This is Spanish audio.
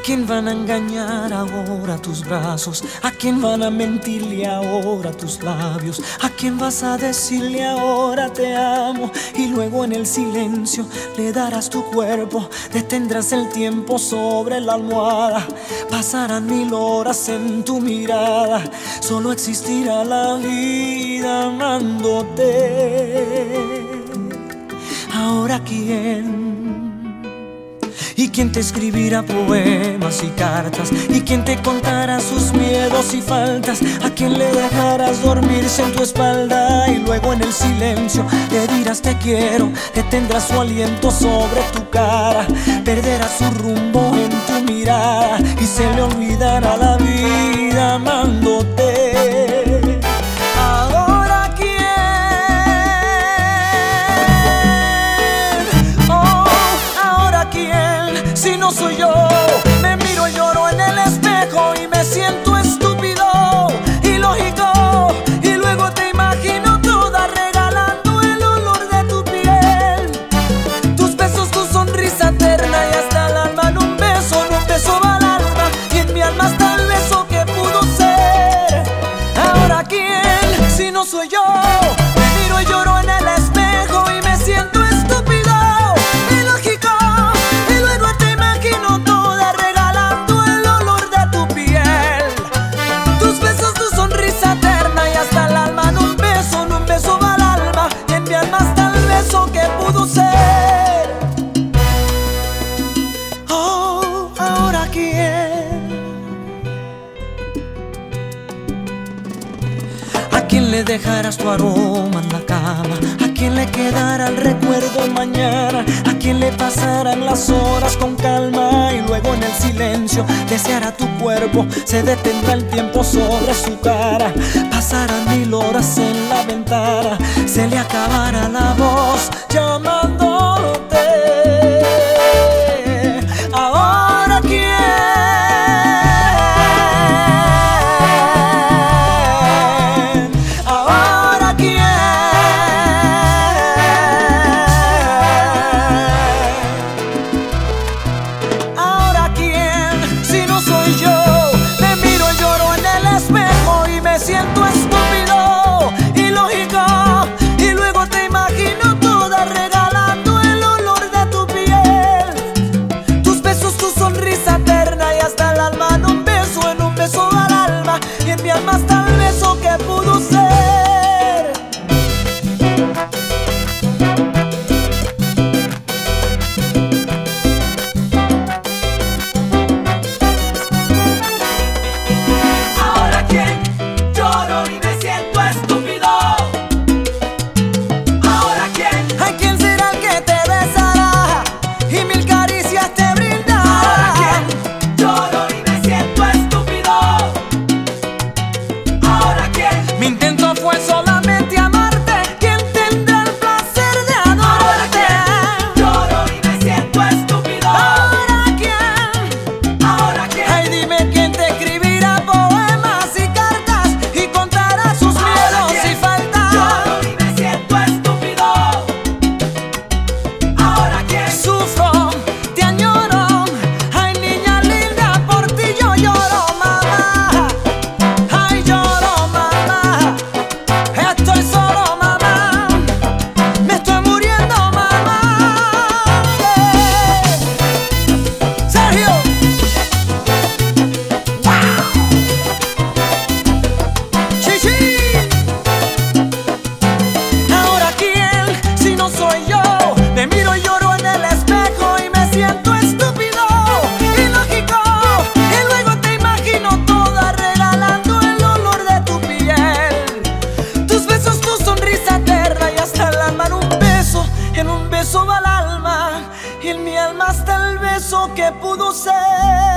quién van a engañar ahora tus brazos? ¿A quién van a mentirle ahora tus labios? ¿A quién vas a decirle ahora te amo? Y luego en el silencio le darás tu cuerpo, detendrás el tiempo sobre la almohada. Pasarán 1000 horas en tu mirada, solo existirá la vida amándote. Ahora quién. ¿Y quién te escribirá poemas y cartas? ¿Y quién te contará sus miedos y faltas? ¿A quién le dejarás dormirse en tu espalda? Y luego en el silencio le dirás te quiero, detendrás su aliento sobre tu cara, perderás su rumbo en tu mirada y se le olvidará la vida amándote. Ahora quién. Oh, ahora quién. Si no soy yo, me miro y lloro en el espejo y me siento estúpido, ilógico. Y luego te imagino toda regalando el olor de tu piel, tus besos, tu sonrisa eterna y hasta el alma en un beso va al alma. Y en mi alma está el beso que pudo ser. Ahora quién, si no soy yo, me miro y lloro en el espejo y me siento estúpido, ilógico. Oh, ahora quién. ¿A quién le dejarás tu aroma en la cama? ¿A quién le quedará el recuerdo mañana? ¿A quién le pasarán las horas con calma? Y luego en el silencio deseará tu cuerpo, se detendrá el tiempo sobre su cara. Pasarán 1000 horas en la ventana, se le acabará la voz llamándote. Ahora quién. Ahora quién. Ahora quién. Si no soy yo, me miro y lloro en el espejo y me siento estúpido, ilógico. Y luego te imagino toda regalando el olor de tu piel, tus besos, tu sonrisa eterna y hasta el alma en un beso va al alma. Y en mi alma está el beso que pudo ser. Ahora quién, lloro y me siento estúpido. Ahora quién. Ay, ¿quién será el que te besará y 1000 caricias te brindará? Ahora quién, lloro y me siento estúpido. Ahora quién. Mi intento fue solamente amarte. ¿Quién tendrá el placer de Ahora adorarte? quién, lloro y me siento estúpido. Ahora quién. Ahora quién. Ay, dime quién te escribirá poemas y cartas y contará sus Ahora miedos quién, y faltas. lloro y me siento estúpido. Ahora quién. Sufro, te añoro. Ay, niña linda, por ti yo lloro, mamá. Ay, lloro, mamá. Estoy solo, mamá. Me estoy muriendo, mamá. Sergio. Chichi. Ahora quién, si no soy yo, me miro y lloro en el espejo y me siento estúpido, ilógico. Y luego te imagino toda regalando el olor de tu piel, tus besos, tu sonrisa eterna y hasta el alma en un beso va al alma. Y en mi alma está el beso que pudo ser.